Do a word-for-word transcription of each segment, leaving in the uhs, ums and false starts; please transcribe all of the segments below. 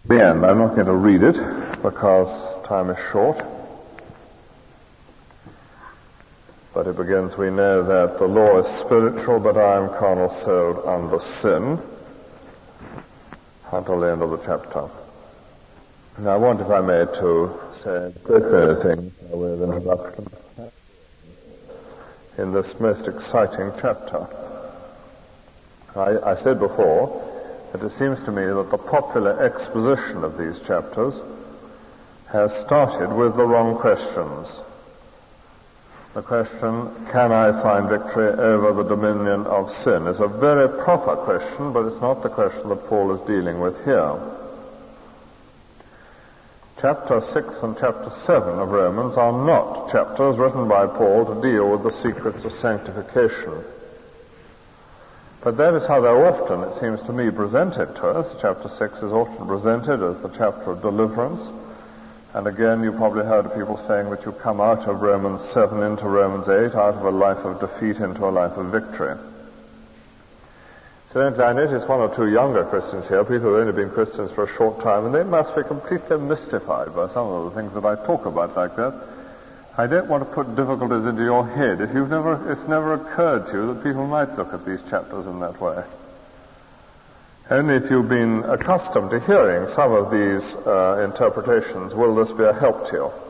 The end. I'm not going to read it because time is short. But it begins, we know that the law is spiritual, but I am carnal, sold under sin, until the end of the chapter. Now I want, if I may, to say a great many things by way of introduction in this most exciting chapter. I, I said before that it seems to me that the popular exposition of these chapters has started with the wrong questions. The question, can I find victory over the dominion of sin, is a very proper question, but it's not the question that Paul is dealing with here. Chapter six and chapter seven of Romans are not chapters written by Paul to deal with the secrets of sanctification. But that is how they're often, it seems to me, presented to us. Chapter six is often presented as the chapter of deliverance. And again, you probably heard of people saying that you come out of Romans seven into Romans eight, out of a life of defeat into a life of victory. Incidentally, I notice one or two younger Christians here, people who have only been Christians for a short time, and they must be completely mystified by some of the things that I talk about like that. I don't want to put difficulties into your head if you've never, it's never occurred to you that people might look at these chapters in that way. Only if you've been accustomed to hearing some of these uh, interpretations will this be a help to you.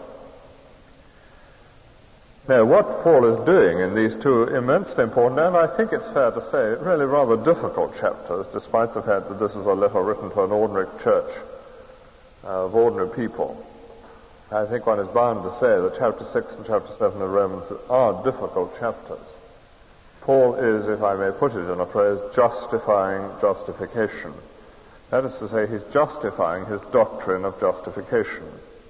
Now, what Paul is doing in these two immensely important, and I think it's fair to say, really rather difficult chapters, despite the fact that this is a letter written to an ordinary church uh, of ordinary people. I think one is bound to say that chapter six and chapter seven of Romans are difficult chapters. Paul is, if I may put it in a phrase, justifying justification. That is to say, he's justifying his doctrine of justification.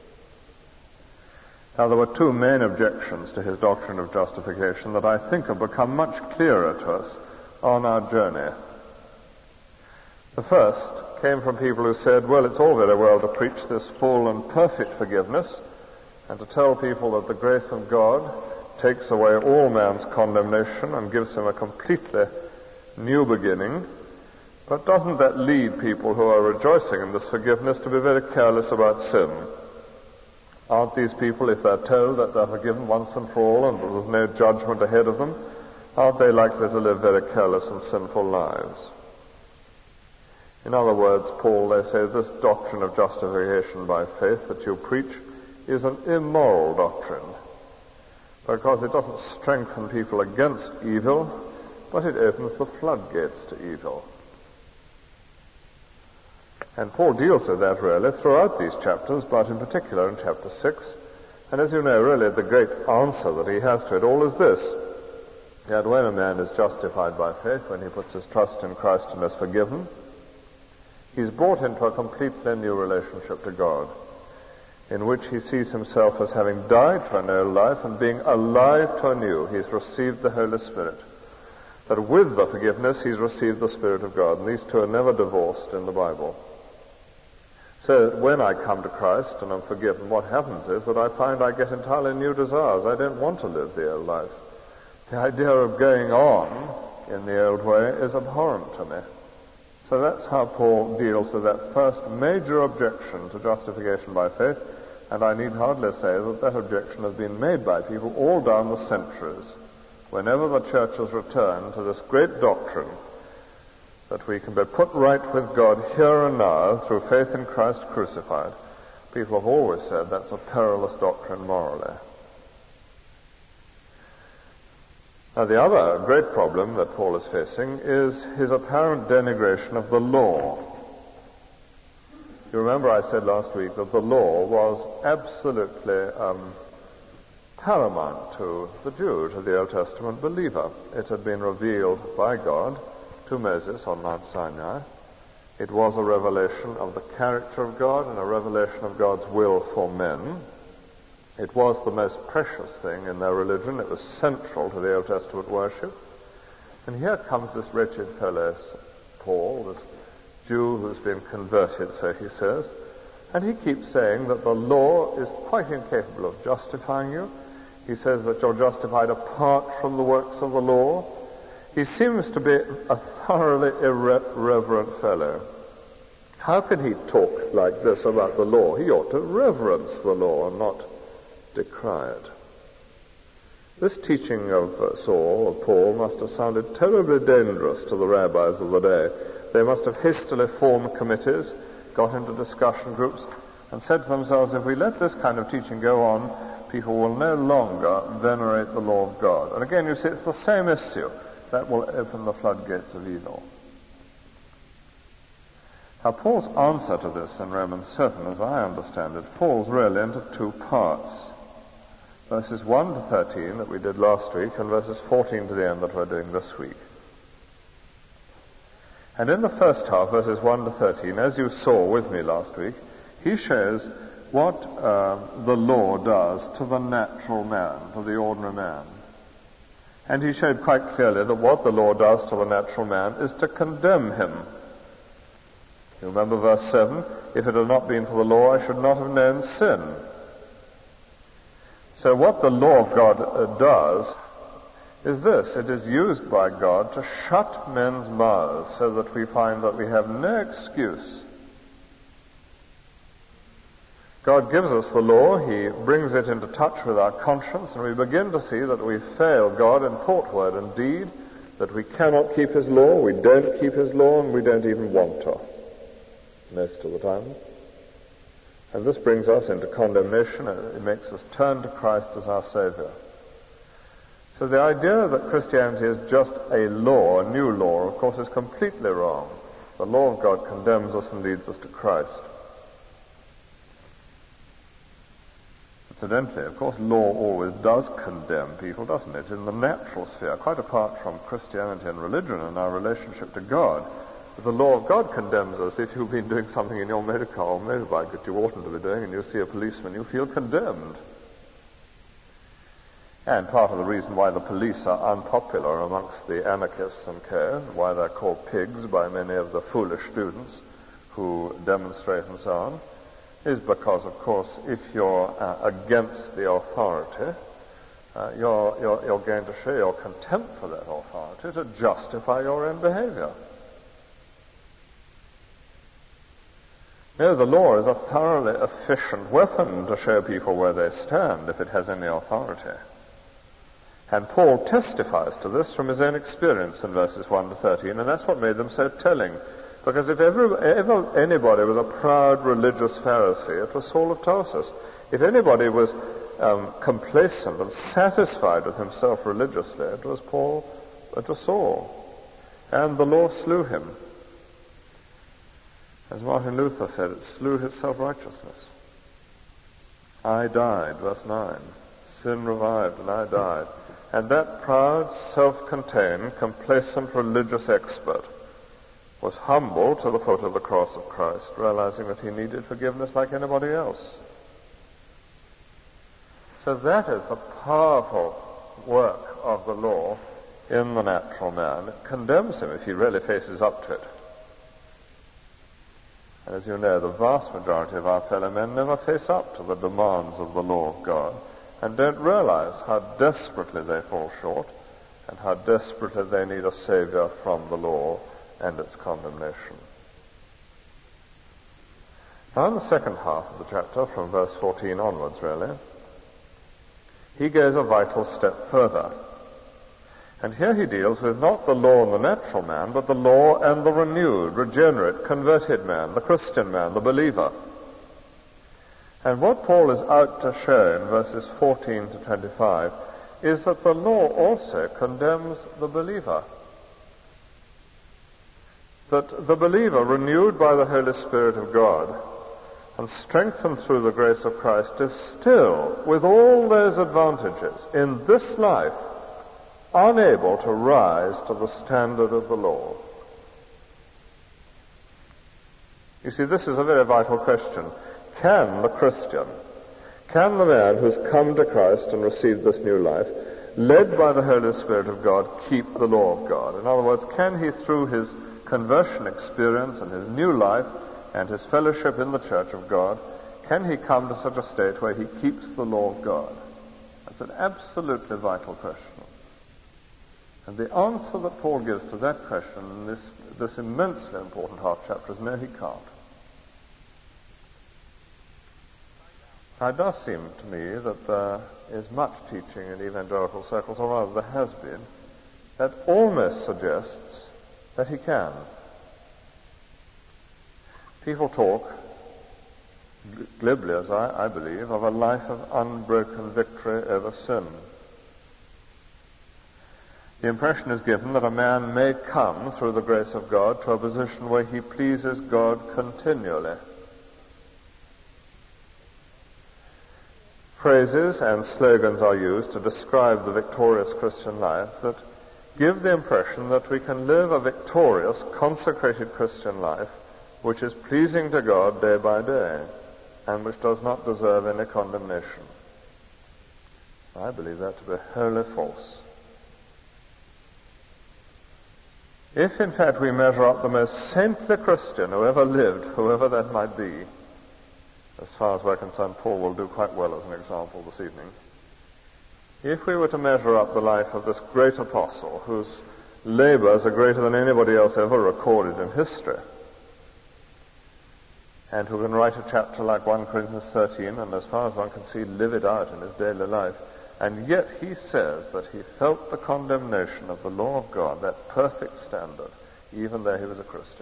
Now, there were two main objections to his doctrine of justification that I think have become much clearer to us on our journey. The first came from people who said, well, it's all very well to preach this full and perfect forgiveness and to tell people that the grace of God takes away all man's condemnation and gives him a completely new beginning. But doesn't that lead people who are rejoicing in this forgiveness to be very careless about sin? Aren't these people, if they're told that they're forgiven once and for all and that there's no judgment ahead of them, aren't they likely to live very careless and sinful lives? In other words, Paul, they say, this doctrine of justification by faith that you preach is an immoral doctrine, because it doesn't strengthen people against evil, but it opens the floodgates to evil. And Paul deals with that really throughout these chapters, but in particular in chapter six. And as you know, really the great answer that he has to it all is this, that when a man is justified by faith, when he puts his trust in Christ and is forgiven, he's brought into a completely new relationship to God, in which he sees himself as having died to an old life and being alive to a new. He's received the Holy Spirit. That with the forgiveness, he's received the Spirit of God. And these two are never divorced in the Bible. So that when I come to Christ and I'm forgiven, what happens is that I find I get entirely new desires. I don't want to live the old life. The idea of going on in the old way is abhorrent to me. So that's how Paul deals with that first major objection to justification by faith. And I need hardly say that that objection has been made by people all down the centuries. Whenever the church has returned to this great doctrine that we can be put right with God here and now through faith in Christ crucified, people have always said that's a perilous doctrine morally. Now, the other great problem that Paul is facing is his apparent denigration of the law. You remember I said last week that the law was absolutely um, paramount to the Jew, to the Old Testament believer. It had been revealed by God to Moses on Mount Sinai. It was a revelation of the character of God and a revelation of God's will for men. It was the most precious thing in their religion. It was central to the Old Testament worship. And here comes this wretched fellow, Paul, this Jew who's been converted, so he says, and he keeps saying that the law is quite incapable of justifying you. He says that you're justified apart from the works of the law. He seems to be a thoroughly irreverent fellow. How can he talk like this about the law? He ought to reverence the law and not decry it. This teaching of uh, Saul, of Paul, must have sounded terribly dangerous to the rabbis of the day. They must have hastily formed committees, got into discussion groups, and said to themselves, if we let this kind of teaching go on, people will no longer venerate the law of God. And again, you see, it's the same issue. That will open the floodgates of evil. Now, Paul's answer to this in Romans seven, as I understand it, falls really into two parts. Verses one to thirteen that we did last week, and verses fourteen to the end that we're doing this week. And in the first half, verses one to thirteen, as you saw with me last week, he shows what uh, the law does to the natural man, to the ordinary man. And he showed quite clearly that what the law does to the natural man is to condemn him. You remember verse seven? If it had not been for the law, I should not have known sin. So what the law of God uh, does is this. It is used by God to shut men's mouths so that we find that we have no excuse. God gives us the law, he brings it into touch with our conscience, and we begin to see that we fail God in thought, word, and deed, that we cannot keep his law, we don't keep his law, and we don't even want to, most of the time. And this brings us into condemnation, and it makes us turn to Christ as our Savior. So the idea that Christianity is just a law, a new law, of course, is completely wrong. The law of God condemns us and leads us to Christ. Incidentally, of course, law always does condemn people, doesn't it, in the natural sphere, quite apart from Christianity and religion and our relationship to God. The law of God condemns us if you've been doing something in your motor car or motorbike that you oughtn't to be doing, and you see a policeman, you feel condemned. And part of the reason why the police are unpopular amongst the anarchists and co, why they're called pigs by many of the foolish students who demonstrate and so on, is because, of course, if you're uh, against the authority, uh, you're, you're, you're going to show your contempt for that authority to justify your own behavior. No, the law is a thoroughly efficient weapon to show people where they stand if it has any authority. And Paul testifies to this from his own experience in verses one to thirteen, and that's what made them so telling. Because if ever, ever anybody was a proud religious Pharisee, it was Saul of Tarsus. If anybody was um, complacent and satisfied with himself religiously, it was Paul, it was Saul. And the law slew him. As Martin Luther said, it slew his self-righteousness. I died, verse nine. Sin revived and I died. And that proud, self-contained, complacent religious expert was humble to the foot of the cross of Christ, realizing that he needed forgiveness like anybody else. So that is the powerful work of the law in the natural man. It condemns him if he really faces up to it. And as you know, the vast majority of our fellow men never face up to the demands of the law of God and don't realize how desperately they fall short and how desperately they need a Savior from the law and its condemnation. Now in the second half of the chapter, from verse fourteen onwards really, he goes a vital step further. And here he deals with not the law and the natural man, but the law and the renewed, regenerate, converted man, the Christian man, the believer. And what Paul is out to show in verses fourteen to twenty-five is that the law also condemns the believer. That the believer, renewed by the Holy Spirit of God and strengthened through the grace of Christ, is still, with all those advantages in this life, unable to rise to the standard of the law. You see, this is a very vital question. Can the Christian, can the man who's come to Christ and received this new life, led by the Holy Spirit of God, keep the law of God? In other words, can he, through his conversion experience and his new life and his fellowship in the church of God, can he come to such a state where he keeps the law of God? That's an absolutely vital question. And the answer that Paul gives to that question in this, this immensely important half chapter is no, he can't. Now, it does seem to me that there is much teaching in evangelical circles, or rather there has been, that almost suggests that he can. People talk, glibly as I, I believe, of a life of unbroken victory over sin. The impression is given that a man may come, through the grace of God, to a position where he pleases God continually. Phrases and slogans are used to describe the victorious Christian life that give the impression that we can live a victorious, consecrated Christian life which is pleasing to God day by day and which does not deserve any condemnation. I believe that to be wholly false. If, in fact, we measure up the most saintly Christian who ever lived, whoever that might be, as far as we're concerned, Paul will do quite well as an example this evening. If we were to measure up the life of this great apostle, whose labors are greater than anybody else ever recorded in history, and who can write a chapter like First Corinthians thirteen, and as far as one can see, live it out in his daily life, and yet he says that he felt the condemnation of the law of God, that perfect standard, even though he was a Christian.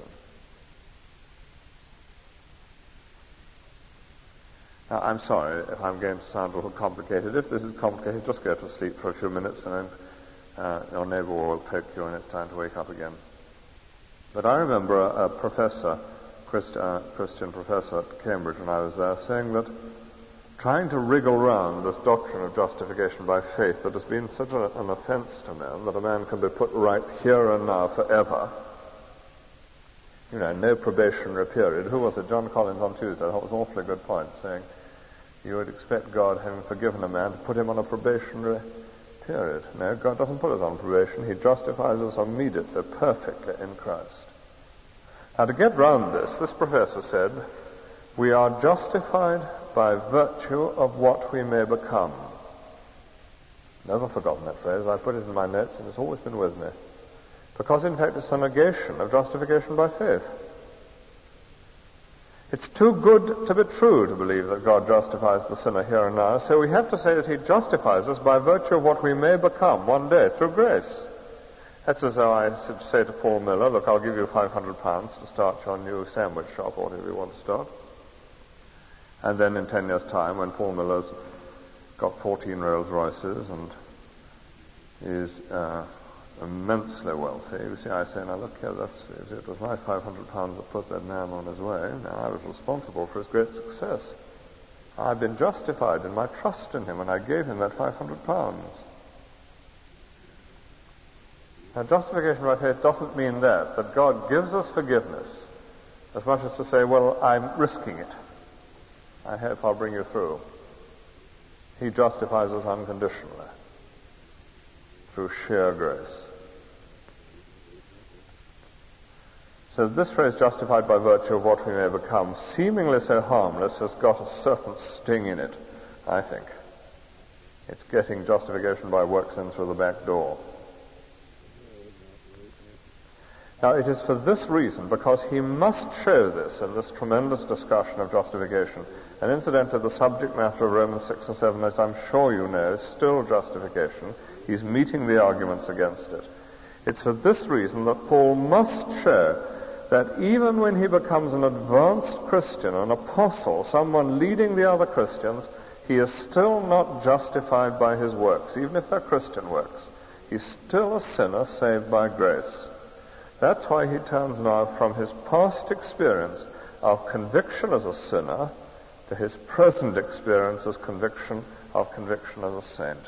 Now, I'm sorry if I'm going to sound a little complicated. If this is complicated, just go to sleep for a few minutes and then uh, your neighbor will poke you and it's time to wake up again. But I remember a, a professor, Christ, uh, Christian professor at Cambridge when I was there, saying that trying to wriggle round this doctrine of justification by faith that has been such a, an offense to men, that a man can be put right here and now forever, you know, no probationary period. Who was it? John Collins on Tuesday. That was an awfully good point, saying you would expect God, having forgiven a man, to put him on a probationary period. No, God doesn't put us on probation. He justifies us immediately, perfectly in Christ. Now, to get round this, this professor said, we are justified by virtue of what we may become. Never forgotten that phrase. I put it in my notes and it's always been with me. Because, in fact, it's a negation of justification by faith. It's too good to be true to believe that God justifies the sinner here and now, so we have to say that he justifies us by virtue of what we may become one day through grace. That's as though I should say to Paul Miller, look, I'll give you five hundred pounds to start your new sandwich shop, or whatever you want to start. And then in ten years' time, when Paul Miller's got fourteen Rolls Royces and is uh, immensely wealthy, you see, I say, now look here, that's, it was my five hundred pounds that put that man on his way. Now I was responsible for his great success. I've been justified in my trust in him, and I gave him that five hundred pounds. Now, justification by faith doesn't mean that, that God gives us forgiveness as much as to say, well, I'm risking it. I hope I'll bring you through. He justifies us unconditionally through sheer grace. So this phrase, justified by virtue of what we may become, seemingly so harmless, has got a certain sting in it, I think. It's getting justification by works in through the back door. Now, it is for this reason, because he must show this in this tremendous discussion of justification. And incidentally, the subject matter of Romans six and seven, as I'm sure you know, is still justification. He's meeting the arguments against it. It's for this reason that Paul must show that even when he becomes an advanced Christian, an apostle, someone leading the other Christians, he is still not justified by his works, even if they're Christian works. He's still a sinner saved by grace. That's why he turns now from his past experience of conviction as a sinner to his present experience as conviction of conviction as a saint.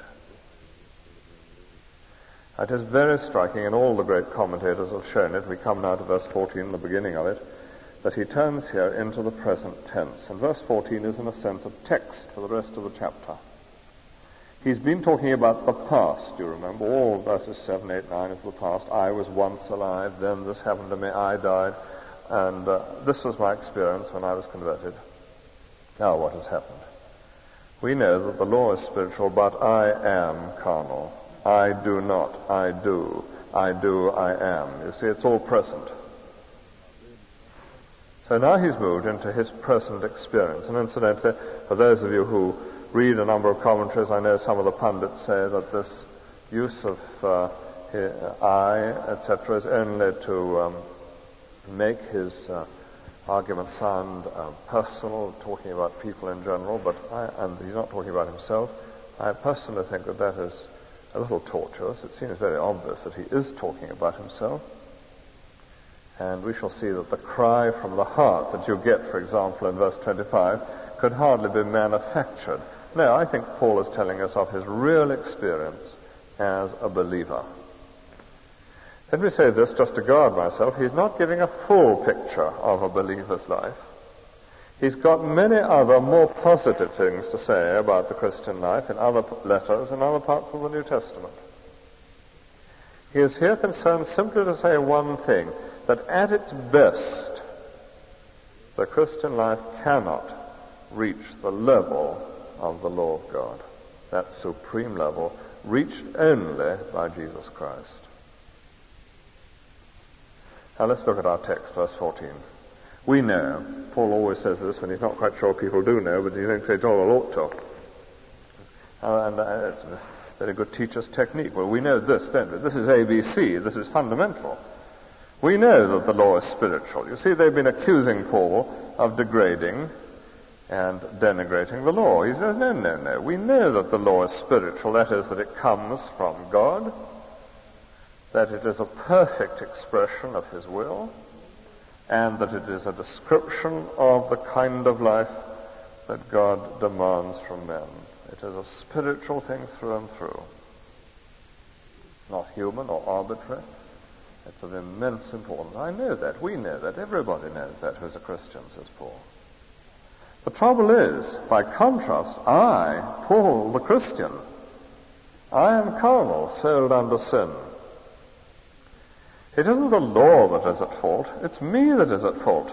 It is very striking, and all the great commentators have shown it. We come now to verse fourteen, the beginning of it, that he turns here into the present tense. And verse fourteen is, in a sense, a text for the rest of the chapter. He's been talking about the past, you remember. All verses seven, eight, nine is the past. I was once alive, then this happened to me, I died, and uh, this was my experience when I was converted. Now what has happened? We know that the law is spiritual, but I am carnal. I do not, I do, I do, I am. You see, it's all present. So now he's moved into his present experience. And incidentally, for those of you who read a number of commentaries, I know some of the pundits say that this use of uh, I, et cetera, is only to um, make his uh, argument sound uh, personal, talking about people in general, but I, and he's not talking about himself. I personally think that that is a little tortuous. It seems very obvious that he is talking about himself. And we shall see that the cry from the heart that you get, for example, in verse twenty-five, could hardly be manufactured. No, I think Paul is telling us of his real experience as a believer. Let me say this just to guard myself. He's not giving a full picture of a believer's life. He's got many other more positive things to say about the Christian life in other letters and other parts of the New Testament. He is here concerned simply to say one thing, that at its best, the Christian life cannot reach the level of the law of God. That supreme level reached only by Jesus Christ. Now let's look at our text, verse fourteen. We know, Paul always says this when he's not quite sure people do know, but he thinks they all ought to. Uh, and uh, it's a very good teacher's technique. Well, we know this, don't we? This is A B C. This is fundamental. We know that the law is spiritual. You see, they've been accusing Paul of degrading and denigrating the law. He says, no, no, no. We know that the law is spiritual. That is, that it comes from God, that it is a perfect expression of His will, and that it is a description of the kind of life that God demands from men. It is a spiritual thing through and through. Not human or arbitrary. It's of immense importance. I know that. We know that. Everybody knows that who's a Christian, says Paul. The trouble is, by contrast, I, Paul, the Christian, I am carnal, sold under sin. It isn't the law that is at fault. It's me that is at fault.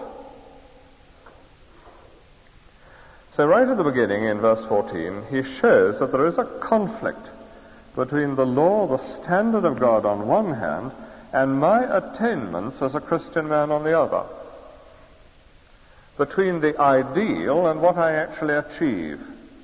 So right at the beginning, in verse fourteen, he shows that there is a conflict between the law, the standard of God on one hand, and my attainments as a Christian man on the other. Between the ideal and what I actually achieve.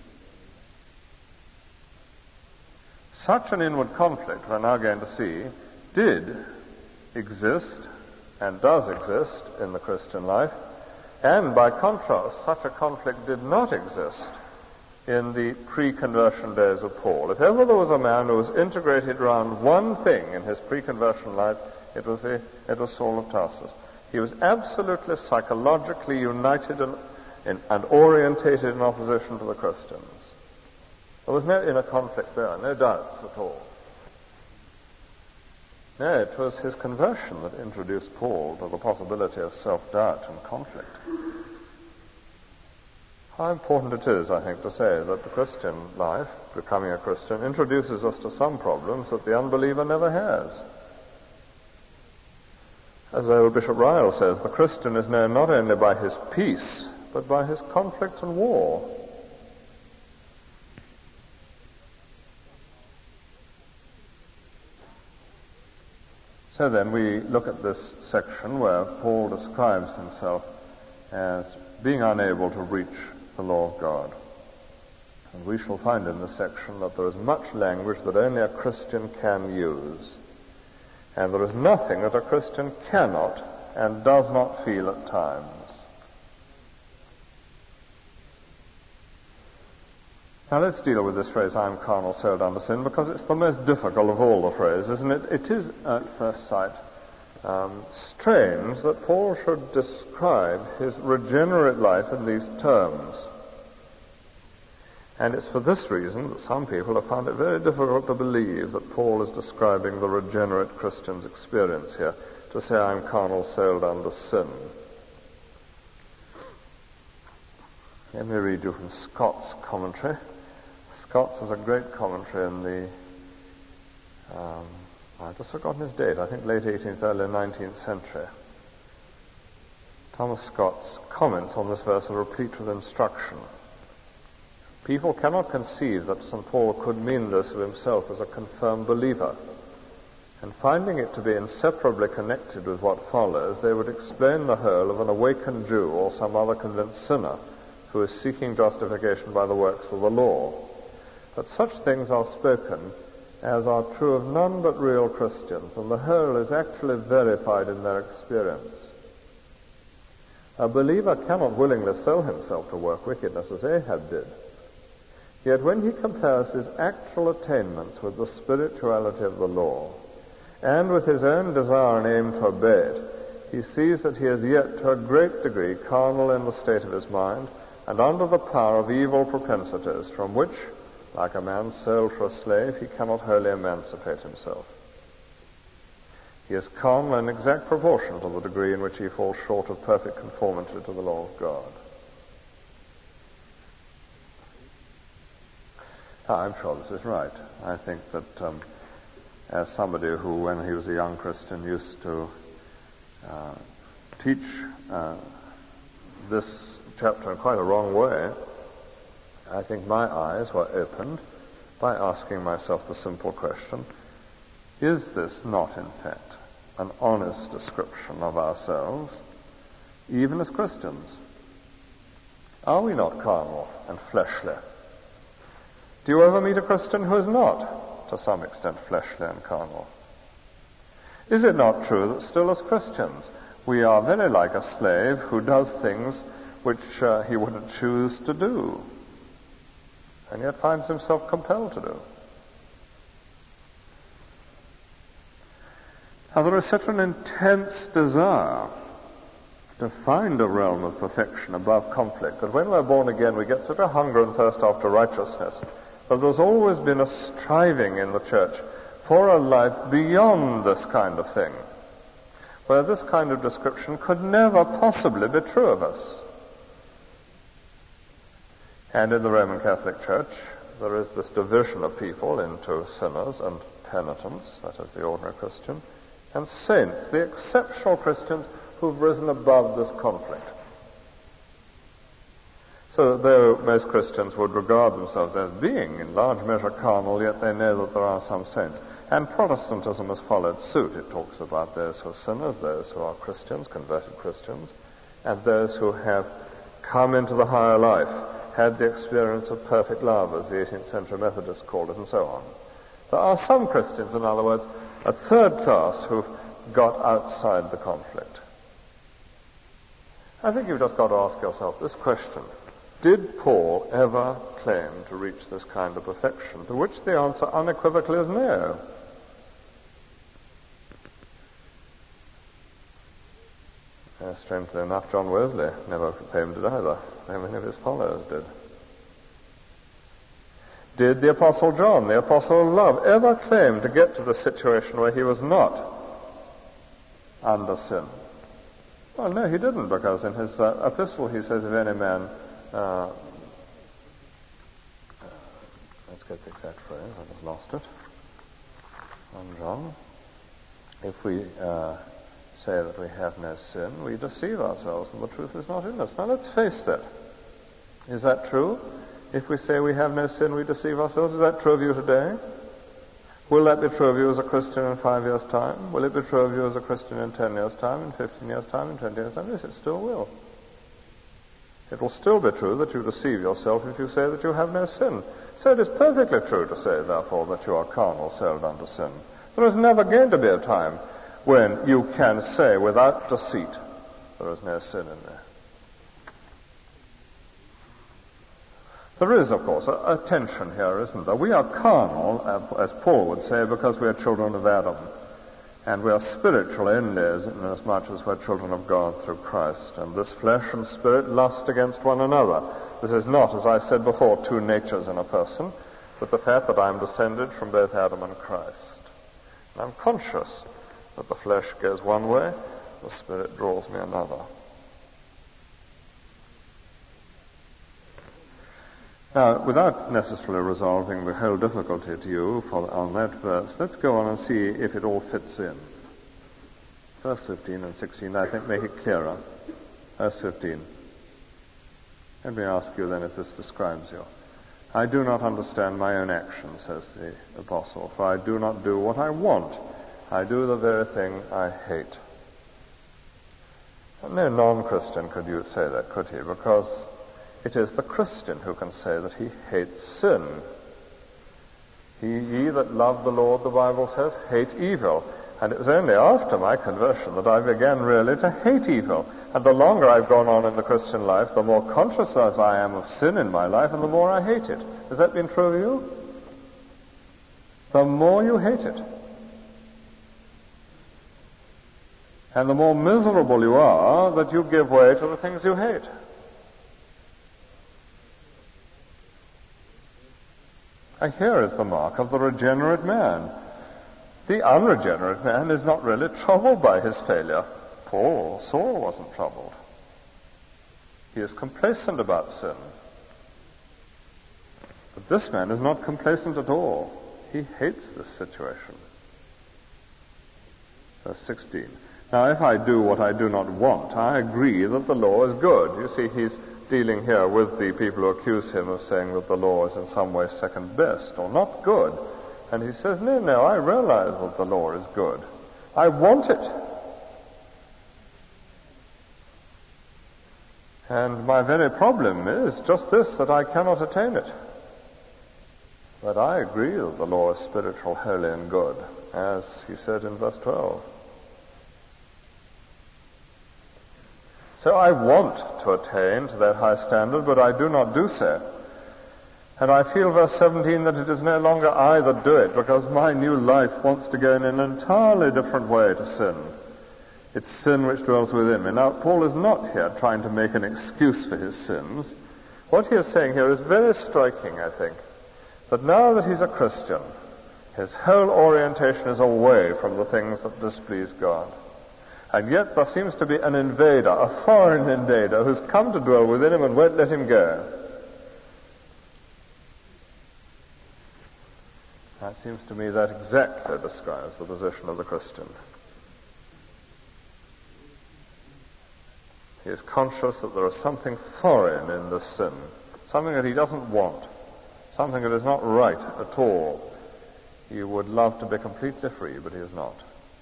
Such an inward conflict, we're now going to see, did exist and does exist in the Christian life, and by contrast, such a conflict did not exist in the pre-conversion days of Paul. If ever there was a man who was integrated around one thing in his pre-conversion life, it was, the, it was Saul of Tarsus. He was absolutely psychologically united in, in, and orientated in opposition to the Christians. There was no inner conflict there, no doubts at all. No, it was his conversion that introduced Paul to the possibility of self-doubt and conflict. How important it is, I think, to say that the Christian life, becoming a Christian, introduces us to some problems that the unbeliever never has. As old Bishop Ryle says, the Christian is known not only by his peace, but by his conflict and war. So then we look at this section where Paul describes himself as being unable to reach the law of God. And we shall find in this section that there is much language that only a Christian can use. And there is nothing that a Christian cannot and does not feel at times. Now let's deal with this phrase, I am carnal, sold under sin, because it's the most difficult of all the phrases, and it, it is, at first sight, um, strange that Paul should describe his regenerate life in these terms. And it's for this reason that some people have found it very difficult to believe that Paul is describing the regenerate Christian's experience here, to say, I am carnal, sold under sin. Let me read you from Scott's commentary. Scott's has a great commentary in the, um, I've just forgotten his date, I think late eighteenth, early nineteenth century. Thomas Scott's comments on this verse are replete with instruction. People cannot conceive that Saint Paul could mean this of himself as a confirmed believer. And finding it to be inseparably connected with what follows, they would explain the whole of an awakened Jew or some other convinced sinner who is seeking justification by the works of the law. But such things are spoken as are true of none but real Christians, and the whole is actually verified in their experience. A believer cannot willingly sell himself to work wickedness as Ahab did. Yet when he compares his actual attainments with the spirituality of the law, and with his own desire and aim to obey it, he sees that he is yet to a great degree carnal in the state of his mind, and under the power of evil propensities, from which, like a man sold for a slave, he cannot wholly emancipate himself. He is carnal in exact proportion to the degree in which he falls short of perfect conformity to the law of God. I'm sure this is right. I think that um, as somebody who, when he was a young Christian, used to uh, teach uh, this chapter in quite a wrong way, I think my eyes were opened by asking myself the simple question, is this not in fact an honest description of ourselves, even as Christians? Are we not carnal and fleshly? Do you ever meet a Christian who is not, to some extent, fleshly and carnal? Is it not true that still as Christians we are very like a slave who does things which uh, he wouldn't choose to do, and yet finds himself compelled to do? Now, there is such an intense desire to find a realm of perfection above conflict that when we're born again we get such a hunger and thirst after righteousness that there's always been a striving in the church for a life beyond this kind of thing, where this kind of description could never possibly be true of us. And in the Roman Catholic Church there is this division of people into sinners and penitents, that is the ordinary Christian, and saints, the exceptional Christians who've risen above this conflict. So though most Christians would regard themselves as being in large measure carnal, yet they know that there are some saints. And Protestantism has followed suit. It talks about those who are sinners, those who are Christians, converted Christians, and those who have come into the higher life, had the experience of perfect love, as the eighteenth century Methodists called it, and so on. There are some Christians, in other words, a third class who've got outside the conflict. I think you've just got to ask yourself this question. Did Paul ever claim to reach this kind of perfection? To which the answer unequivocally is no. Uh, strangely enough, John Wesley never claimed it either. So many of his followers did. Did the Apostle John, the Apostle of Love, ever claim to get to the situation where he was not under sin? Well, no, he didn't, because in his uh, epistle he says, if any man, uh, uh, let's get the exact phrase, I just lost it, on John, if we uh, say that we have no sin, we deceive ourselves and the truth is not in us. Now let's face that. Is that true? If we say we have no sin, we deceive ourselves. Is that true of you today? Will that be true of you as a Christian in five years' time? Will it be true of you as a Christian in ten years' time, in fifteen years' time, in twenty years' time? Yes, it still will. It will still be true that you deceive yourself if you say that you have no sin. So it is perfectly true to say, therefore, that you are carnal, sold under sin. There is never going to be a time when you can say without deceit, there is no sin in there. There is, of course, a, a tension here, isn't there? We are carnal, as Paul would say, because we are children of Adam. And we are spiritual indeed, inasmuch as we're children of God through Christ. And this flesh and spirit lust against one another. This is not, as I said before, two natures in a person, but the fact that I am descended from both Adam and Christ. And I'm conscious that the flesh goes one way, the spirit draws me another. Now, without necessarily resolving the whole difficulty to you for, on that verse, let's go on and see if it all fits in. Verse fifteen and sixteen, I think, make it clearer. Verse fifteen. Let me ask you then if this describes you. I do not understand my own actions, says the apostle, for I do not do what I want. I do the very thing I hate. And no non-Christian could you say that, could he? Because it is the Christian who can say that he hates sin. He, ye that love the Lord, the Bible says, hate evil. And it was only after my conversion that I began really to hate evil. And the longer I've gone on in the Christian life, the more conscious as I am of sin in my life, and the more I hate it. Has that been true of you? The more you hate it. And the more miserable you are that you give way to the things you hate. And here is the mark of the regenerate man. The unregenerate man is not really troubled by his failure. Paul, Saul wasn't troubled. He is complacent about sin. But this man is not complacent at all. He hates this situation. Verse sixteen. Now, if I do what I do not want, I agree that the law is good. You see, he's dealing here with the people who accuse him of saying that the law is in some way second best or not good. And he says, no, no, I realize that the law is good. I want it. And my very problem is just this, that I cannot attain it. But I agree that the law is spiritual, holy, and good, as he said in verse twelve. So I want to attain to that high standard, but I do not do so. And I feel, verse seventeen, that it is no longer I that do it, because my new life wants to go in an entirely different way to sin. It's sin which dwells within me. Now, Paul is not here trying to make an excuse for his sins. What he is saying here is very striking, I think, that now that he's a Christian, his whole orientation is away from the things that displease God. And yet there seems to be an invader, a foreign invader, who's come to dwell within him and won't let him go. It seems to me that exactly describes the position of the Christian. He is conscious that there is something foreign in this sin, something that he doesn't want, something that is not right at all. He would love to be completely free, but he is not.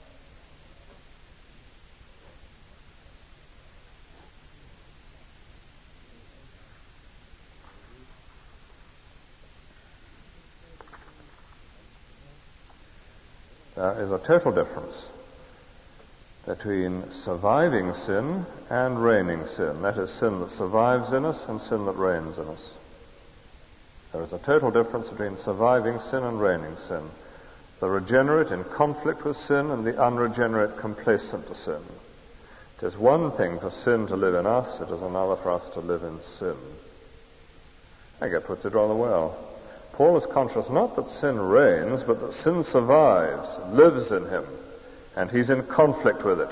There is a total difference between surviving sin and reigning sin. That is, sin that survives in us and sin that reigns in us. There is a total difference between surviving sin and reigning sin. The regenerate in conflict with sin and the unregenerate complacent to sin. It is one thing for sin to live in us, it is another for us to live in sin. I think that puts it rather well. Paul is conscious not that sin reigns, but that sin survives, lives in him, and he's in conflict with it.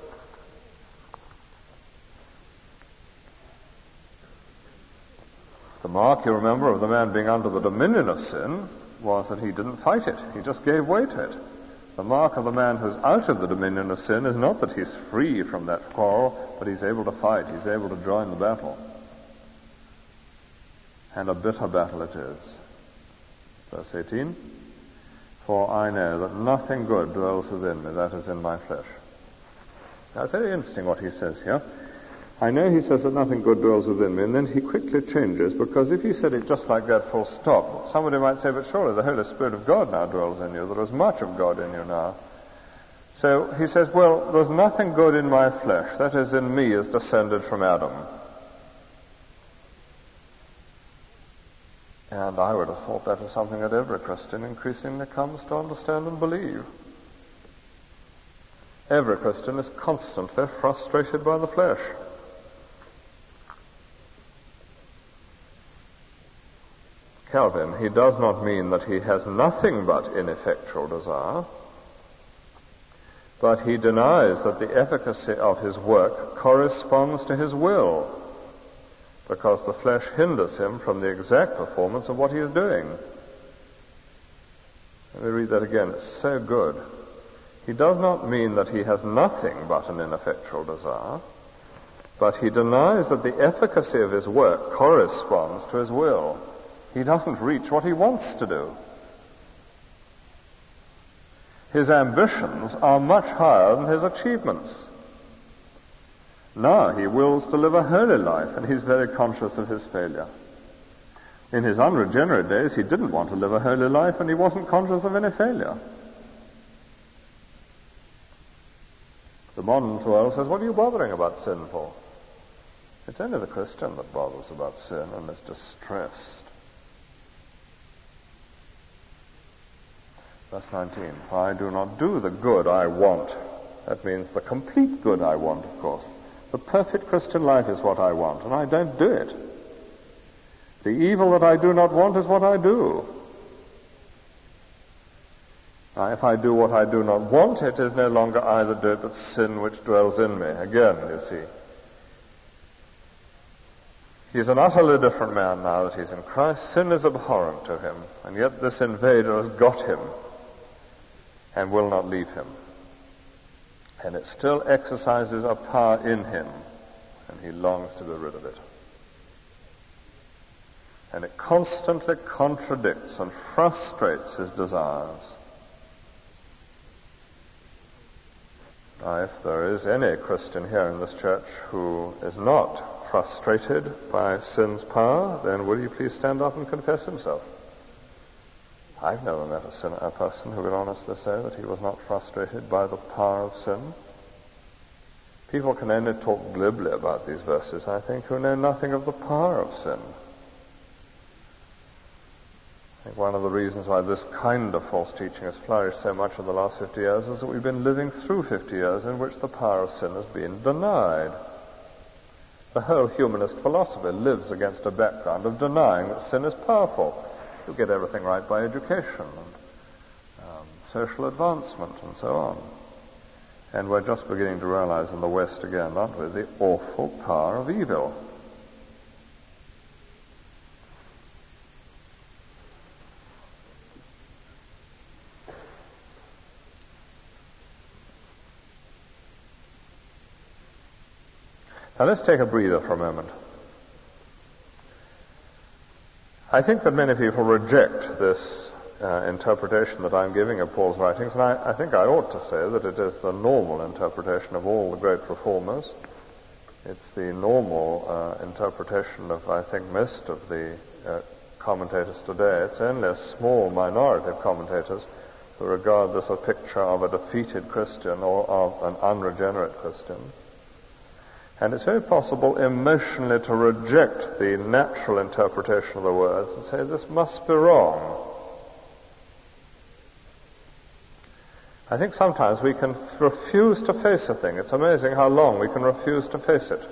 The mark, you remember, of the man being under the dominion of sin was that he didn't fight it. He just gave way to it. The mark of the man who's out of the dominion of sin is not that he's free from that quarrel, but he's able to fight. He's able to join the battle. And a bitter battle it is. Verse eighteen, for I know that nothing good dwells within me, that is in my flesh. Now, it's very interesting what he says here. I know he says that nothing good dwells within me, and then he quickly changes, because if he said it just like that full stop, somebody might say, but surely the Holy Spirit of God now dwells in you. There is much of God in you now. So he says, well, there's nothing good in my flesh, that is in me, is descended from Adam. And I would have thought that is something that every Christian increasingly comes to understand and believe. Every Christian is constantly frustrated by the flesh. Calvin, he does not mean that he has nothing but ineffectual desire, but he denies that the efficacy of his work corresponds to his will, because the flesh hinders him from the exact performance of what he is doing. Let me read that again. It's so good. He does not mean that he has nothing but an ineffectual desire, but he denies that the efficacy of his work corresponds to his will. He doesn't reach what he wants to do. his ambitions are much higher than his achievements. Now he wills to live a holy life, and he's very conscious of his failure. In his unregenerate days, he didn't want to live a holy life, and he wasn't conscious of any failure. The modern world says, what are you bothering about sin for? It's only the Christian that bothers about sin and is distressed. Verse nineteen, for I do not do the good I want. That means the complete good I want, of course. The perfect Christian life is what I want, and I don't do it. The evil that I do not want is what I do. Now, if I do what I do not want, it is no longer I that do it, but sin which dwells in me. Again, you see. He's an utterly different man now that he's in Christ. Sin is abhorrent to him, and yet this invader has got him and will not leave him. And it still exercises a power in him, and he longs to be rid of it. And it constantly contradicts and frustrates his desires. Now, if there is any Christian here in this church who is not frustrated by sin's power, then will you please stand up and confess himself? I've never met a, sin, a person who would honestly say that he was not frustrated by the power of sin. People can only talk glibly about these verses, I think, who know nothing of the power of sin. I think one of the reasons why this kind of false teaching has flourished so much in the last fifty years is that we've been living through fifty years in which the power of sin has been denied. The whole humanist philosophy lives against a background of denying that sin is powerful. You get everything right by education and um, social advancement and so on. And we're just beginning to realize in the West again, aren't we, the awful power of evil. Now let's take a breather for a moment. I think that many people reject this uh, interpretation that I'm giving of Paul's writings, and I, I think I ought to say that it is the normal interpretation of all the great reformers. It's the normal uh, interpretation of, I think, most of the uh, commentators today. It's only a small minority of commentators who regard this a picture of a defeated Christian or of an unregenerate Christian. And it's very possible emotionally to reject the natural interpretation of the words and say, this must be wrong. I think sometimes we can refuse to face a thing. It's amazing how long we can refuse to face it.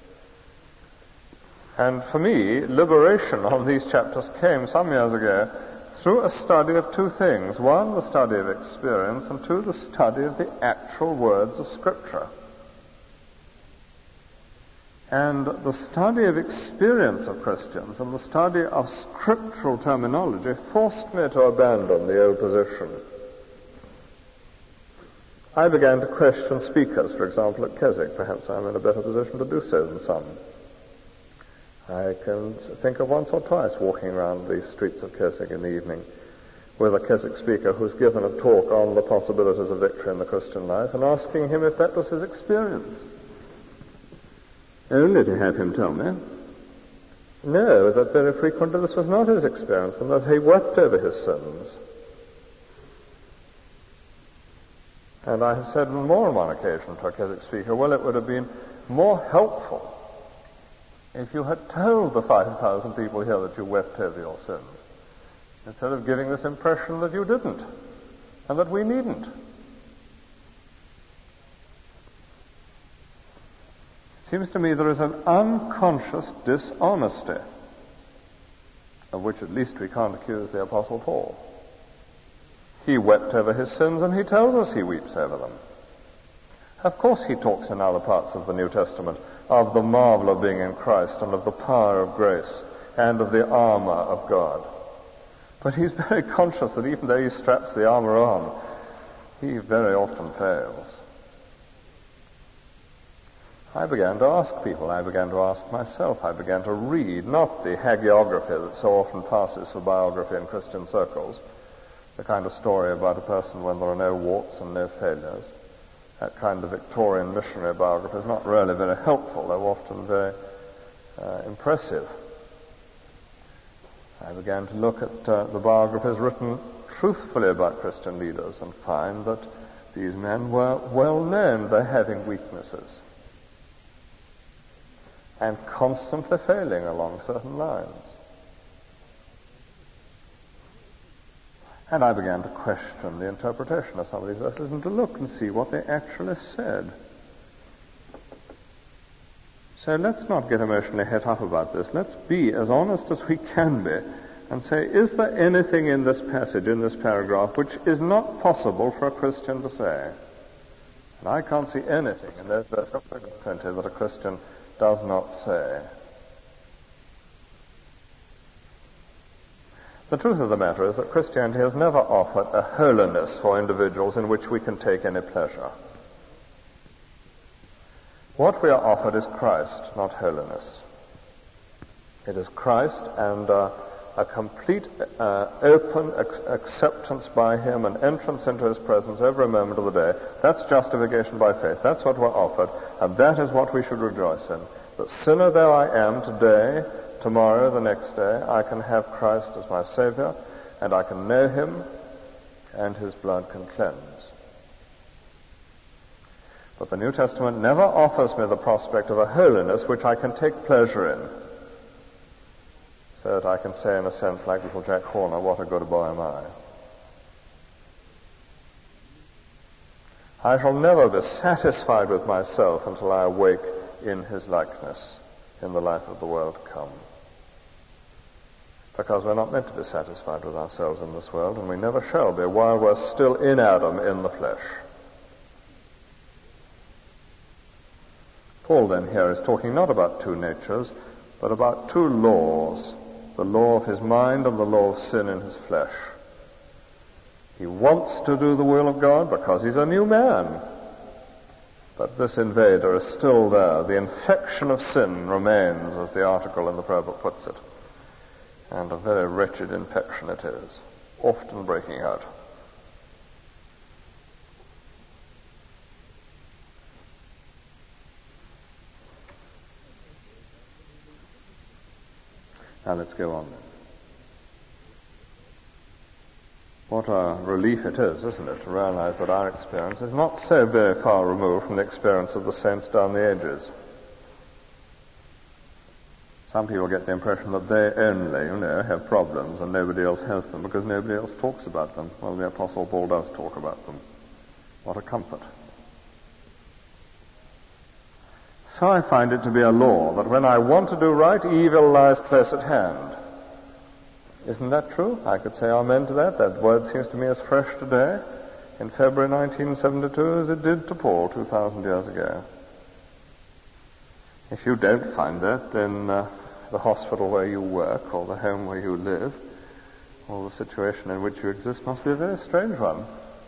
And for me, liberation on these chapters came some years ago through a study of two things. One, the study of experience, and two, the study of the actual words of Scripture. And the study of experience of Christians and the study of scriptural terminology forced me to abandon the old position. I began to question speakers, for example, at Keswick. Perhaps I'm in a better position to do so than some. I can think of once or twice walking around the streets of Keswick in the evening with a Keswick speaker who's given a talk on the possibilities of victory in the Christian life and asking him if that was his experience. Only to have him tell me, no, that very frequently this was not his experience and that he wept over his sins. And I have said on more than one occasion to a Keswick speaker, well, it would have been more helpful if you had told the five thousand people here that you wept over your sins, instead of giving this impression that you didn't, and that we needn't. It seems to me there is an unconscious dishonesty, of which at least we can't accuse the Apostle Paul. He wept over his sins, and he tells us he weeps over them. Of course he talks in other parts of the New Testament of the marvel of being in Christ and of the power of grace and of the armor of God. But he's very conscious that even though he straps the armor on, he very often fails. I began to ask people, I began to ask myself, I began to read, not the hagiography that so often passes for biography in Christian circles, the kind of story about a person when there are no warts and no failures. That kind of Victorian missionary biography is not really very helpful. They're often very uh, impressive. I began to look at uh, the biographies written truthfully about Christian leaders and find that these men were well known for having weaknesses and constantly failing along certain lines. And I began to question the interpretation of some of these verses and to look and see what they actually said. So let's not get emotionally het up about this. Let's be as honest as we can be and say, is there anything in this passage, in this paragraph, which is not possible for a Christian to say? And I can't see anything in those verses twenty that a Christian does not say. The truth of the matter is that Christianity has never offered a holiness for individuals in which we can take any pleasure. What we are offered is Christ, not holiness. It is Christ and uh, a complete uh, open ac- acceptance by Him and entrance into His presence every moment of the day. That's justification by faith. That's what we're offered, and that is what we should rejoice in. That sinner though I am today, tomorrow, the next day, I can have Christ as my Savior, and I can know Him, and His blood can cleanse. But the New Testament never offers me the prospect of a holiness which I can take pleasure in, so that I can say in a sense like little Jack Horner, what a good boy am I. I shall never be satisfied with myself until I awake in His likeness in the life of the world to come. Because we're not meant to be satisfied with ourselves in this world, and we never shall be while we're still in Adam in the flesh. Paul then here is talking not about two natures, but about two laws, the law of his mind and the law of sin in his flesh. He wants to do the will of God because he's a new man. But this invader is still there. The infection of sin remains, as the article in the prayer book puts it. And a very wretched infection it is, often breaking out. Now let's go on then. What a relief it is, isn't it, to realize that our experience is not so very far removed from the experience of the saints down the ages. Some people get the impression that they only, you know, have problems and nobody else has them because nobody else talks about them. Well, the Apostle Paul does talk about them. What a comfort. So I find it to be a law that when I want to do right, evil lies close at hand. Isn't that true? I could say amen to that. That word seems to me as fresh today in February nineteen seventy-two as it did to Paul two thousand years ago. If you don't find that, then uh, the hospital where you work or the home where you live or the situation in which you exist must be a very strange one.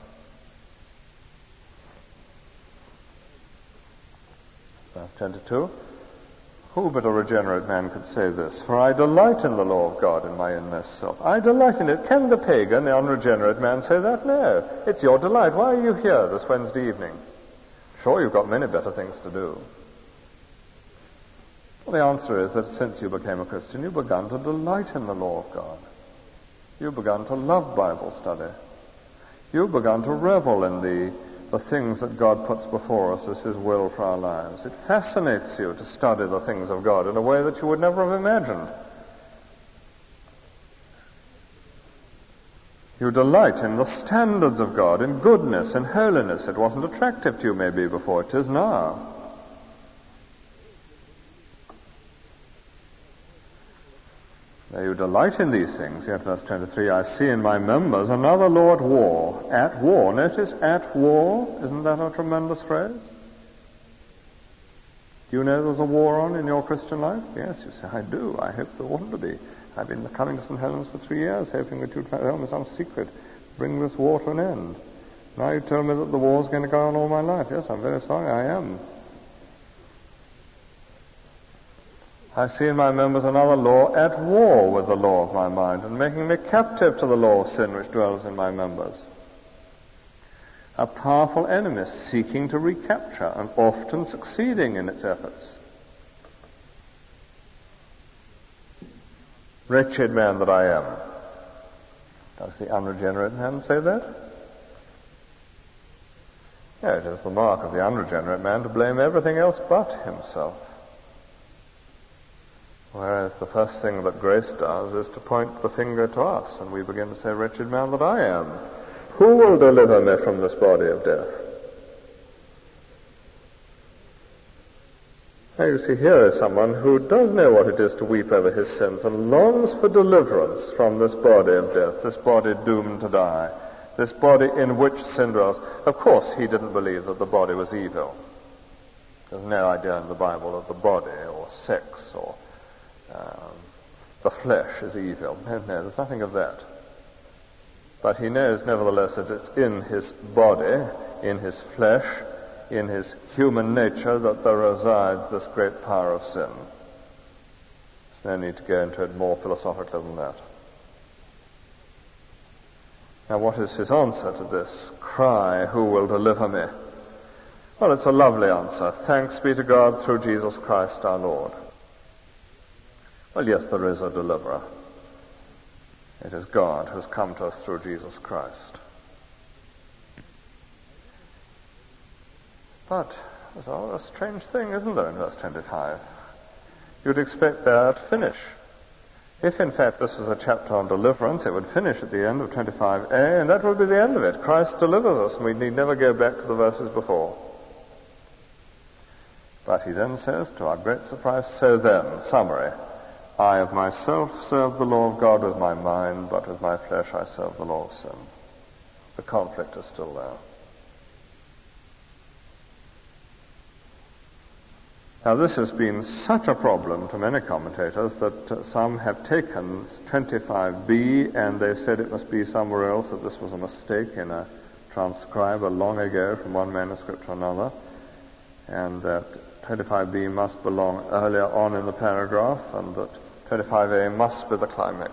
Verse twenty-two. Who but a regenerate man could say this? For I delight in the law of God in my inmost self. I delight in it. Can the pagan, the unregenerate man say that? No. It's your delight. Why are you here this Wednesday evening? Sure, you've got many better things to do. Well, the answer is that since you became a Christian, you've begun to delight in the law of God. You've begun to love Bible study. You've begun to revel in the the things that God puts before us as His will for our lives. It fascinates you to study the things of God in a way that you would never have imagined. You delight in the standards of God, in goodness, in holiness. It wasn't attractive to you maybe before, it is now. Now you delight in these things. Yet verse twenty-three, I see in my members another law at war. At war. Notice, at war. Isn't that a tremendous phrase? Do you know there's a war on in your Christian life? Yes, you say, I do. I hope there oughtn't to be. I've been coming to Saint Helens for three years, hoping that you'd tell me some secret, bring this war to an end. Now you tell me that the war's going to go on all my life. Yes, I'm very sorry, I am. I see in my members another law at war with the law of my mind and making me captive to the law of sin which dwells in my members. A powerful enemy seeking to recapture and often succeeding in its efforts. Wretched man that I am. Does the unregenerate man say that? Yeah, it is the mark of the unregenerate man to blame everything else but himself. Whereas the first thing that grace does is to point the finger to us, and we begin to say, wretched man that I am. Who will deliver me from this body of death? Now you see, here is someone who does know what it is to weep over his sins and longs for deliverance from this body of death, this body doomed to die, this body in which sin dwells. Of course, he didn't believe that the body was evil. There's no idea in the Bible of the body or sex or um, the flesh is evil. No, no, there's nothing of that. But he knows, nevertheless, that it's in his body, in his flesh, in his human nature that there resides this great power of sin. There's no need to go into it more philosophically than that. Now, what is his answer to this cry, who will deliver me? Well, it's a lovely answer. Thanks be to God through Jesus Christ our Lord. Well, yes, there is a deliverer. It is God who has come to us through Jesus Christ. But there's a strange thing, isn't there, in verse twenty-five? You'd expect there to finish. If, in fact, this was a chapter on deliverance, it would finish at the end of twenty-five a, and that would be the end of it. Christ delivers us, and we need never go back to the verses before. But he then says, to our great surprise, so then, summary, I of myself serve the law of God with my mind, but with my flesh I serve the law of sin. The conflict is still there. Now, this has been such a problem to many commentators that uh, some have taken twenty-five b and they said it must be somewhere else, that this was a mistake in a transcriber long ago from one manuscript to another, and that twenty-five b must belong earlier on in the paragraph, and that twenty-five a must be the climax.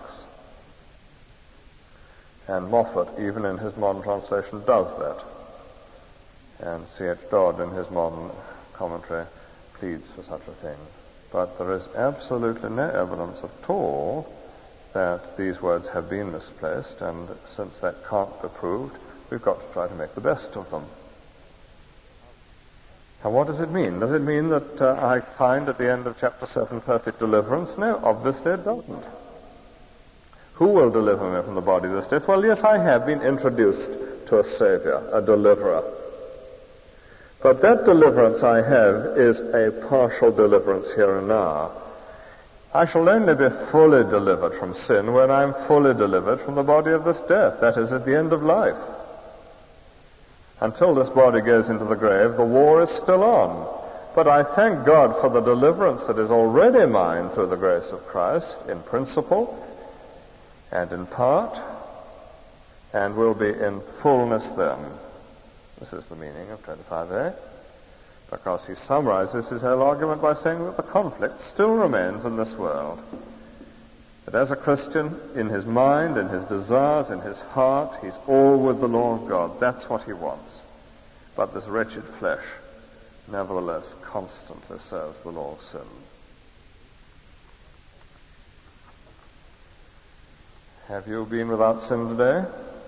And Moffat, even in his modern translation, does that. And C H Dodd, in his modern commentary, pleads for such a thing. But there is absolutely no evidence at all that these words have been misplaced, and since that can't be proved, we've got to try to make the best of them. Now, what does it mean? Does it mean that uh, I find at the end of chapter seven perfect deliverance? No, obviously it doesn't. Who will deliver me from the body of this death? Well, yes, I have been introduced to a Savior, a deliverer. But that deliverance I have is a partial deliverance here and now. I shall only be fully delivered from sin when I'm fully delivered from the body of this death. That is, at the end of life. Until this body goes into the grave, the war is still on. But I thank God for the deliverance that is already mine through the grace of Christ, in principle and in part, and will be in fullness then. This is the meaning of twenty-five a, because he summarizes his whole argument by saying that the conflict still remains in this world. That as a Christian, in his mind, in his desires, in his heart, he's all with the law of God. That's what he wants. But this wretched flesh, nevertheless, constantly serves the law of sin. Have you been without sin today?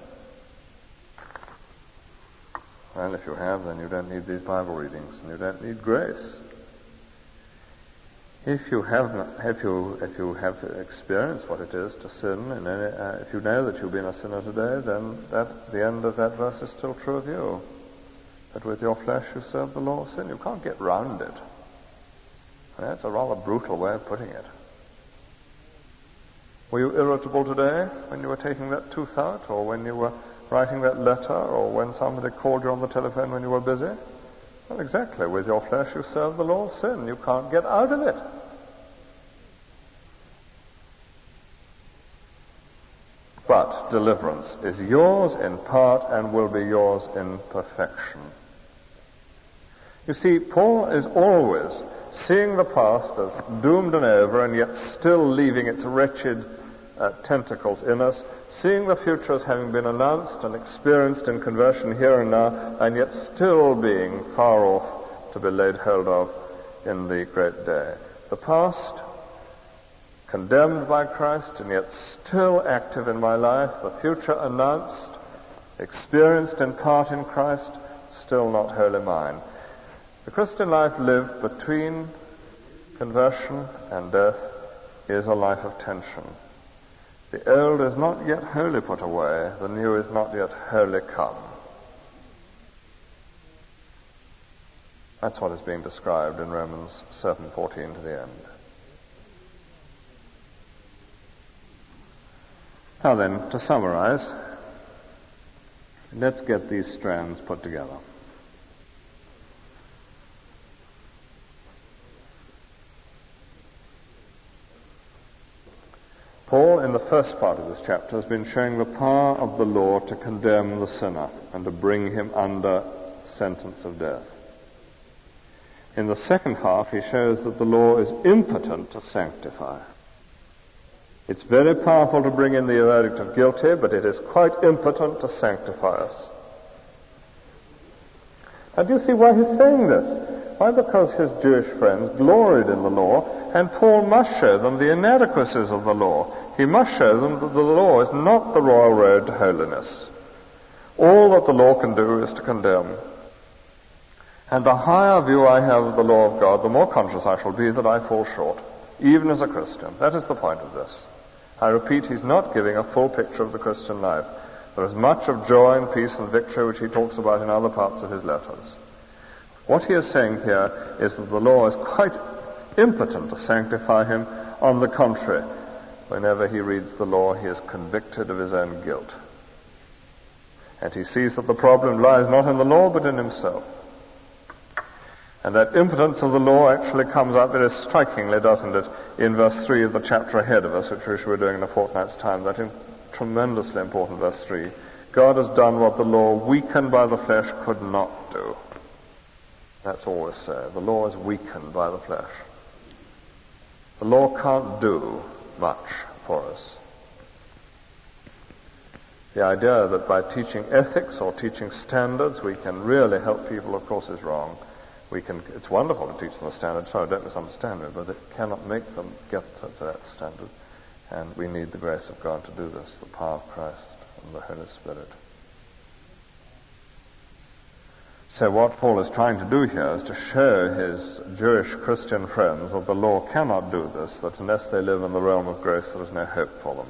Well, if you have, then you don't need these Bible readings, and you don't need grace. If you have, if you if you have experienced what it is to sin, and uh, if you know that you've been a sinner today, then that the end of that verse is still true of you. That with your flesh you serve the law of sin. You can't get round it. And that's a rather brutal way of putting it. Were you irritable today when you were taking that tooth out, or when you were writing that letter, or when somebody called you on the telephone when you were busy? Well, exactly. With your flesh you serve the law of sin. You can't get out of it. But deliverance is yours in part and will be yours in perfection. You see, Paul is always seeing the past as doomed and over and yet still leaving its wretched uh, tentacles in us, seeing the future as having been announced and experienced in conversion here and now, and yet still being far off to be laid hold of in the great day. The past, condemned by Christ and yet still active in my life. The future announced, experienced in part in Christ, still not wholly mine. The Christian life lived between conversion and death is a life of tension. The old is not yet wholly put away, the new is not yet wholly come. That's what is being described in Romans seven fourteen to the end. Now then, to summarize, let's get these strands put together. Paul, in the first part of this chapter, has been showing the power of the law to condemn the sinner and to bring him under sentence of death. In the second half, he shows that the law is impotent to sanctify. It's very powerful to bring in the verdict of guilty, but it is quite impotent to sanctify us. And do you see why he's saying this? Why? Because his Jewish friends gloried in the law, and Paul must show them the inadequacies of the law. He must show them that the law is not the royal road to holiness. All that the law can do is to condemn. And the higher view I have of the law of God, the more conscious I shall be that I fall short, even as a Christian. That is the point of this. I repeat, he's not giving a full picture of the Christian life. There is much of joy and peace and victory which he talks about in other parts of his letters. What he is saying here is that the law is quite impotent to sanctify him. On the contrary, whenever he reads the law, he is convicted of his own guilt. And he sees that the problem lies not in the law, but in himself. And that impotence of the law actually comes out very strikingly, doesn't it, in verse three of the chapter ahead of us, which we shall be doing in a fortnight's time. That is tremendously important, verse three. God has done what the law, weakened by the flesh, could not do. That's all we say. The law is weakened by the flesh. The law can't do much for us. The idea that by teaching ethics or teaching standards we can really help people, of course, is wrong. We can. It's wonderful to teach them a standard, so don't misunderstand me, but it cannot make them get to, to that standard. And we need the grace of God to do this, the power of Christ and the Holy Spirit. So what Paul is trying to do here is to show his Jewish Christian friends that the law cannot do this, that unless they live in the realm of grace, there is no hope for them.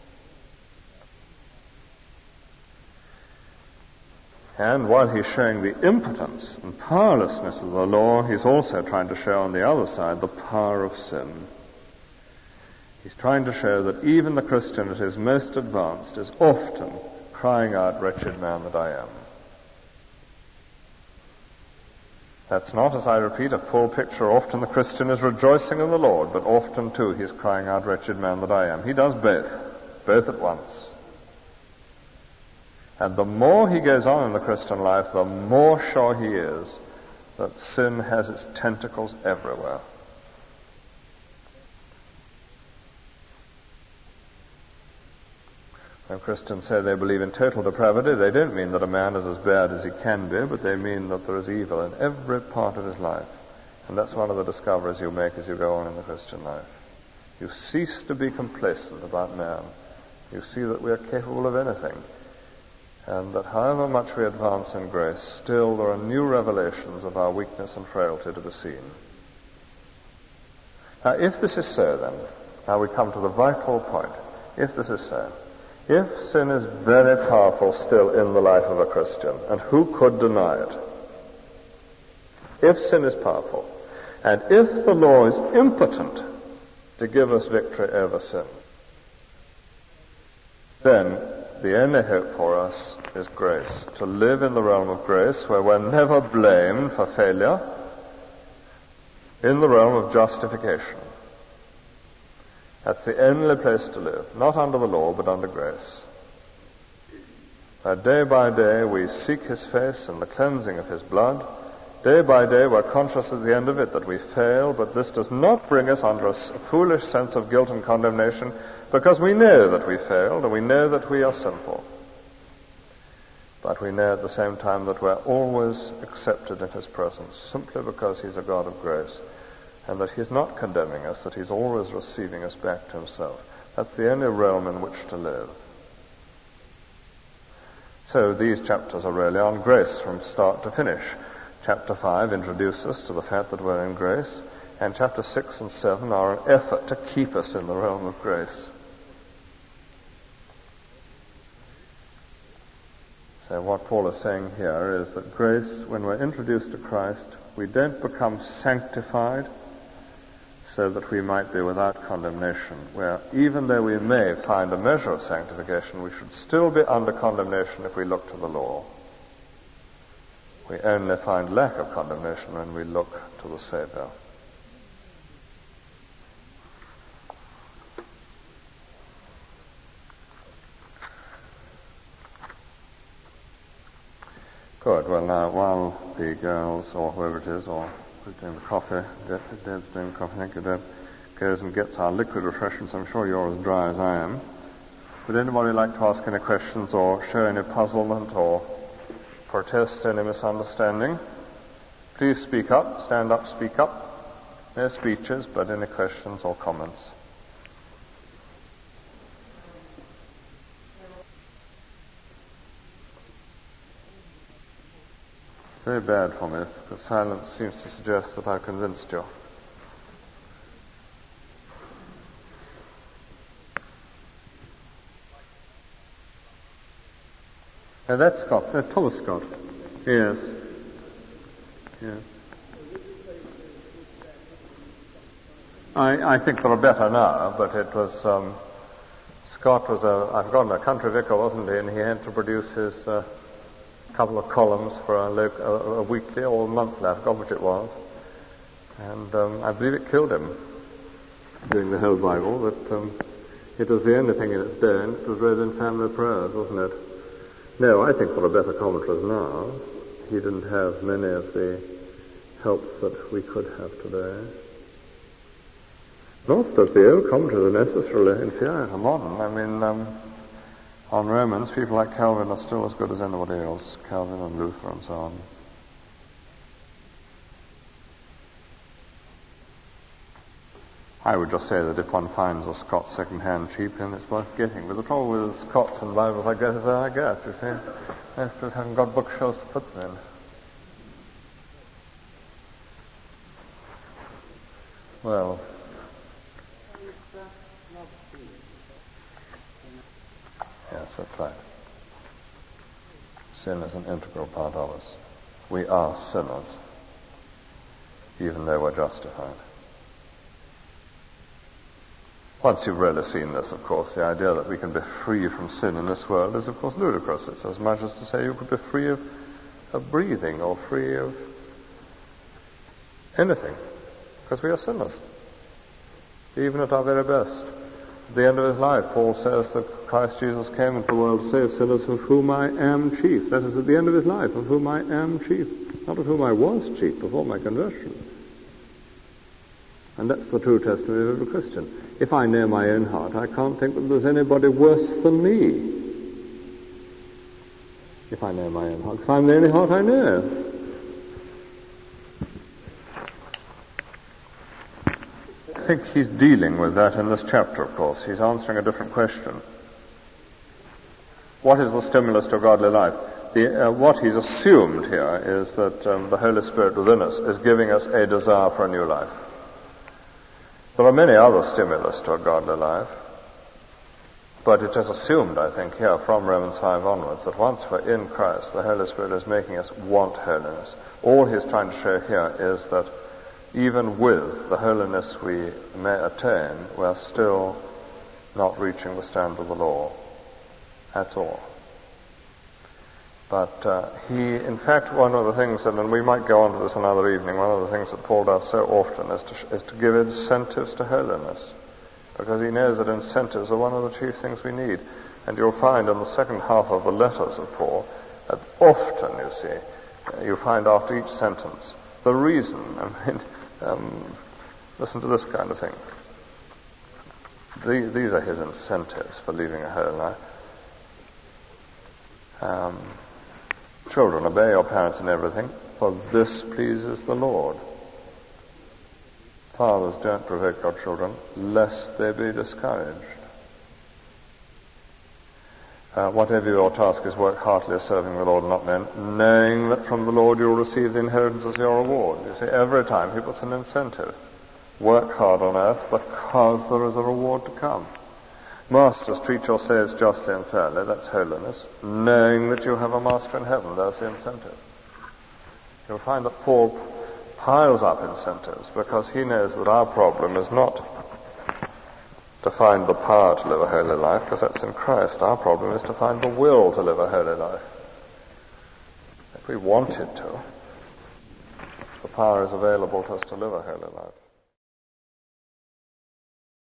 And while he's showing the impotence and powerlessness of the law, he's also trying to show on the other side the power of sin. He's trying to show that even the Christian at his most advanced is often crying out, "Wretched man that I am." That's not, as I repeat, a full picture. Often the Christian is rejoicing in the Lord, but often too he's crying out, "Wretched man that I am." He does both, both at once. And the more he goes on in the Christian life, the more sure he is that sin has its tentacles everywhere. When Christians say they believe in total depravity, they don't mean that a man is as bad as he can be, but they mean that there is evil in every part of his life. And that's one of the discoveries you make as you go on in the Christian life. You cease to be complacent about man. You see that we are capable of anything. And that however much we advance in grace, still there are new revelations of our weakness and frailty to be seen. Now, if this is so, then, now we come to the vital point. If this is so, if sin is very powerful still in the life of a Christian, and who could deny it? If sin is powerful, and if the law is impotent to give us victory over sin, then the only hope for us is grace, to live in the realm of grace where we're never blamed for failure, in the realm of justification. That's the only place to live, not under the law, but under grace. Where day by day we seek his face and the cleansing of his blood, Day by day we're conscious at the end of it that we fail, but this does not bring us under a foolish sense of guilt and condemnation, because we know that we failed and we know that we are sinful. But we know at the same time that we're always accepted in his presence, simply because he's a God of grace, and that he's not condemning us, that he's always receiving us back to himself. That's the only realm in which to live. So these chapters are really on grace from start to finish. Chapter five introduces us to the fact that we're in grace, and chapter six and seven are an effort to keep us in the realm of grace. So what Paul is saying here is that grace, when we're introduced to Christ, we don't become sanctified so that we might be without condemnation, where even though we may find a measure of sanctification, we should still be under condemnation if we look to the law. We only find lack of condemnation when we look to the Savior. Good. Well, now, while the girls, or whoever it is, or who's doing the coffee, Deb, Deb's doing the coffee, thank you, Deb, goes and gets our liquid refreshments, I'm sure you're as dry as I am. Would anybody like to ask any questions or show any puzzlement or protest any misunderstanding? Please speak up. Stand up, speak up. No speeches, but any questions or comments. Very bad for me, because silence seems to suggest that I've convinced you. Now that's Scott. That's Thomas Scott. Yes. Yes. I, I think they're better now, but it was, um, Scott was a, I've forgotten, a country vicar, wasn't he? And he had to produce his uh, couple of columns for a, lo- a, a weekly or a monthly, I forgot which it was. And um, I believe it killed him doing the whole Bible, but um, it was the only thing in its day, and it was read in family prayers, wasn't it? No, I think there are better commentaries now. He didn't have many of the helps that we could have today. Not that the old commentaries are necessarily inferior to modern. I mean, um, on Romans, people like Calvin are still as good as anybody else, Calvin and Luther and so on. I would just say that if one finds a Scott second-hand cheap, then it's worth getting. But the trouble with Scots and Bibles, I guess, is I guess, you see. They just haven't got bookshelves to put them in. Well, yes, that's right. Sin is an integral part of us. We are sinners, even though we're justified. Once you've really seen this, of course, the idea that we can be free from sin in this world is, of course, ludicrous. It's as much as to say you could be free of, of breathing or free of anything, because we are sinners, even at our very best. At the end of his life, Paul says that Christ Jesus came into the world to save sinners, of whom I am chief. That is, at the end of his life, of whom I am chief, not of whom I was chief before my conversion. And that's the true testimony of a Christian. If I know my own heart, I can't think that there's anybody worse than me. If I know my own heart, because I'm the only heart I know. I think he's dealing with that in this chapter, of course. He's answering a different question. What is the stimulus to a godly life? The, uh, what he's assumed here is that um, the Holy Spirit within us is giving us a desire for a new life. There are many other stimulus to a godly life, but it is assumed, I think, here from Romans five onwards, that once we're in Christ, the Holy Spirit is making us want holiness. All he's trying to show here is that even with the holiness we may attain, we're still not reaching the standard of the law. That's all. But uh, he, in fact, one of the things, and, and we might go on to this another evening, one of the things that Paul does so often is to, is to give incentives to holiness, because he knows that incentives are one of the chief things we need. And you'll find in the second half of the letters of Paul that often, you see, you find after each sentence the reason. I mean, um, listen to this kind of thing. These, these are his incentives for leaving a holy life. Um, children, obey your parents in everything, for this pleases the Lord. Fathers, don't provoke your children, lest they be discouraged. Uh, whatever your task is, work heartily as serving the Lord and not men, knowing that from the Lord you'll receive the inheritance as your reward. You see, every time he puts an incentive. Work hard on earth because there is a reward to come. Masters, treat your slaves justly and fairly, that's holiness, knowing that you have a master in heaven, there's the incentive. You'll find that Paul piles up incentives because he knows that our problem is not to find the power to live a holy life, because that's in Christ. Our problem is to find the will to live a holy life. If we wanted to, the power is available to us to live a holy life.